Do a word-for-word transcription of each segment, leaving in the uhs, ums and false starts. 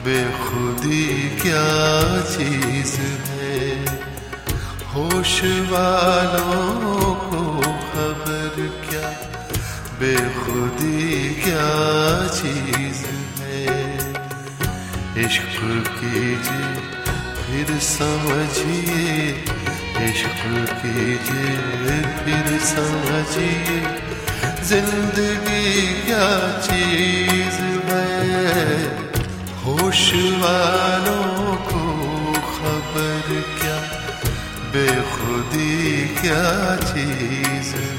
बेखुदी क्या चीज है, होश वालों को खबर क्या, बेखुदी क्या चीज है। इश्क कीजिए फिर समझिए, इश्क कीजिए फिर समझिए, जिंदगी क्या चीज है, होश वालों को खबर क्या, बेखुदी क्या चीज है।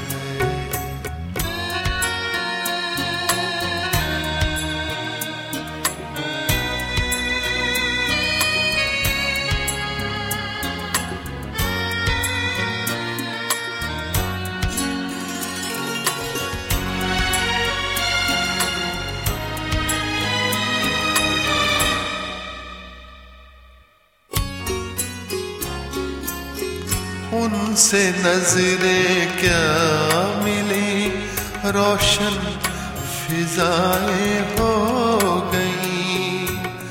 उनसे नजरें क्या मिली, रोशन फिजाएं हो गई।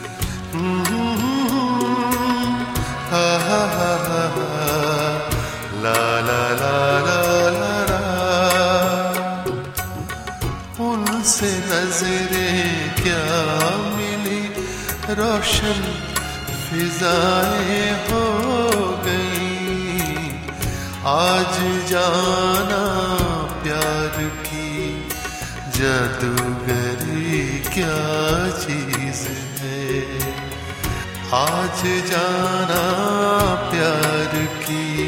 हा हा हा हा ला ला ला ला ला ला। उनसे नजरें क्या मिली, रोशन फिजाएं हो गई। आज जाना प्यार की जादूगरी क्या चीज है, आज जाना प्यार की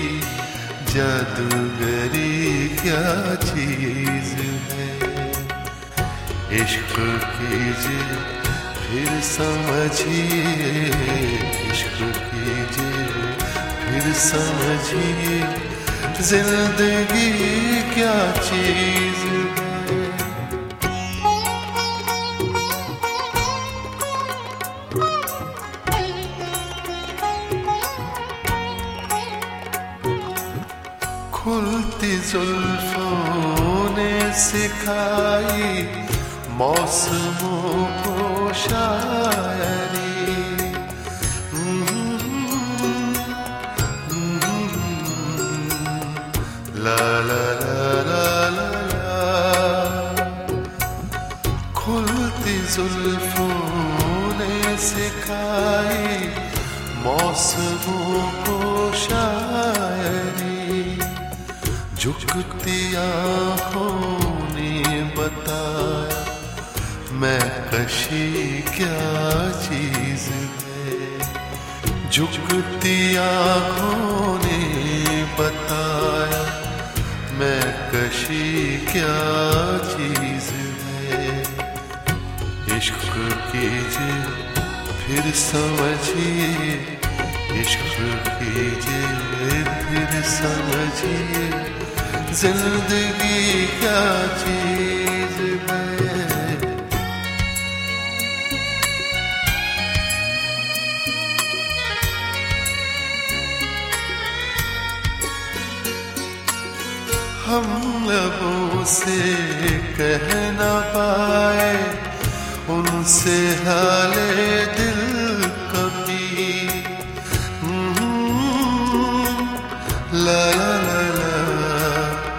जादूगरी क्या चीज है। इश्क कीजिए फिर समझिए, इश्क कीजिए फिर समझिए, जिंदगी क्या चीज है। खुलती जुल्फों ने सिखाई मौसमों को शायरी। ला ला ला ला ला ला। खुलती जुल्फों ने सिखाई मौसमों को शायरी। झुकती आँखों ने बताया मैं कशी क्या चीज है, झुकती आँखों ने बताया मैं कशी क्या चीज है। इश्क कीजिए फिर समझिए, इश्क कीजिए फिर समझिए, जिंदगी क्या चीज है। हम लबों से कह न पाए उनसे हाले दिल कभी। ला ला ला ला।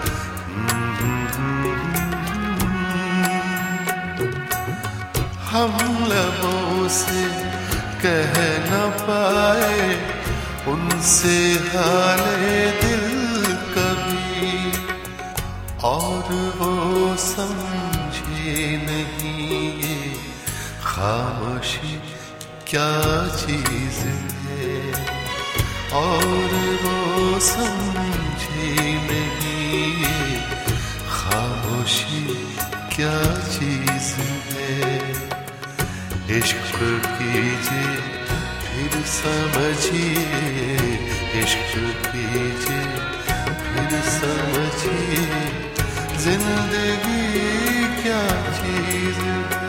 हम लबों से कह न पाए उनसे हाले दिल कभी, और वो समझे नहीं ये खामोशी क्या चीज है, और वो समझे नहीं ये खामोशी क्या चीज है। इश्क कीजिए फिर समझिए, इश्क कीजिए फिर समझिए, जिंदगी क्या चीज है।